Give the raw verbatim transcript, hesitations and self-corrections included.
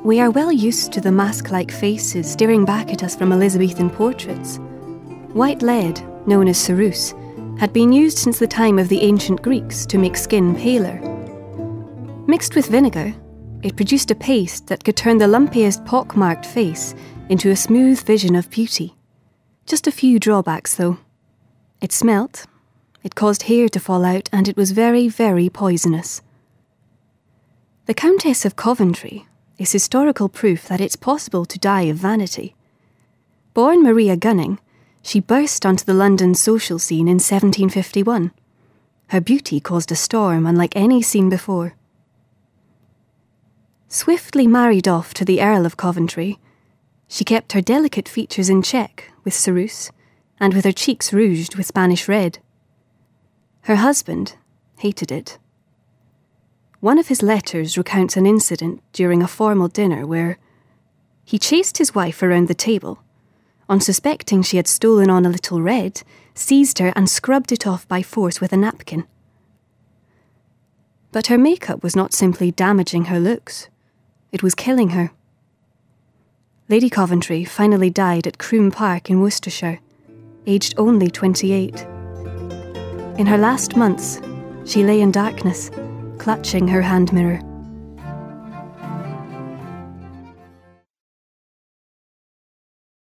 We are well used to the mask-like faces staring back at us from Elizabethan portraits. White lead, known as ceruse, had been used since the time of the ancient Greeks to make skin paler. Mixed with vinegar, it produced a paste that could turn the lumpiest pock-marked face into a smooth vision of beauty. Just a few drawbacks, though. It smelt, it caused hair to fall out, and it was very, very poisonous. The Countess of Coventry is historical proof that it's possible to die of vanity. Born Maria Gunning, she burst onto the London social scene in seventeen fifty-one. Her beauty caused a storm unlike any seen before. Swiftly married off to the Earl of Coventry, she kept her delicate features in check with ceruse, and with her cheeks rouged with Spanish red. Her husband hated it. One of his letters recounts an incident during a formal dinner where he chased his wife around the table, on suspecting she had stolen on a little red, seized her and scrubbed it off by force with a napkin. But her makeup was not simply damaging her looks, it was killing her. Lady Coventry finally died at Croom Park in Worcestershire, aged only twenty-eight. In her last months, she lay in darkness, clutching her hand mirror.